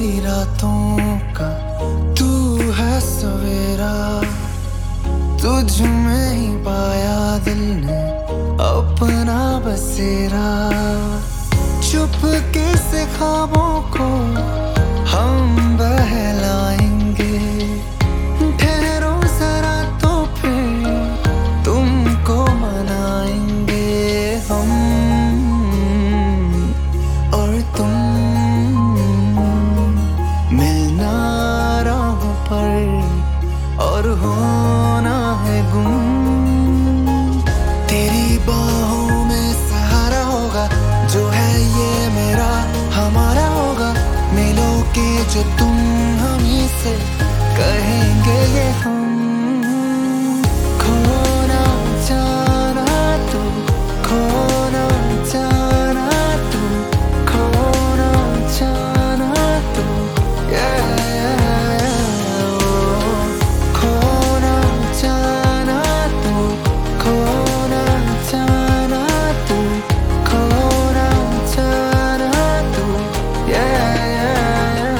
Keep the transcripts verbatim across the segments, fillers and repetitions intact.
रातों का तू है सवेरा, तुझ में ही पाया दिल ने अपना बसेरा। चुपके से ख्वाबों को हम बहलाएंगे, ठहरो जरा तो फिर तुमको मनाएंगे हम और तुम। मिलना राहों पर और होना है गुम, तेरी बाहों में सहारा होगा जो है ये मेरा हमारा होगा। मिलोगे जो तुम हमी से कहेंगे ये हम। खोना जाना तू, खोना जाना तू, खोना जाना तू, yeah, yeah, yeah, oh। खोना जाना तू, खोना जाना तू, खोना जाना तू, yeah, yeah, yeah।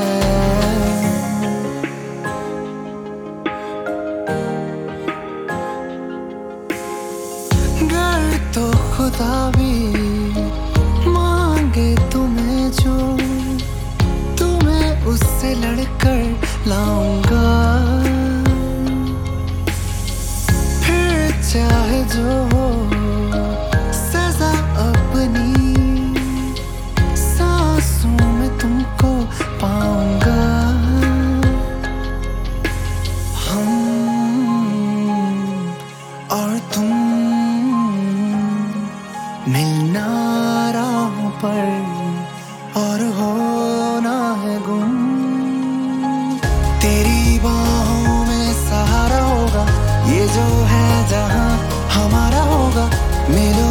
गर तो खुदा भी मांगे तुम्हें जो, तुम्हें उससे लड़कर लाऊंगा। फिर चाहे जो हो सजा अपनी सांसों में तुमको पाऊंगा। हम और तुम मिलना राहों पर और होना है गुम, तेरी बाहों में सहारा होगा ये जो है जहां हमारा होगा। मिलो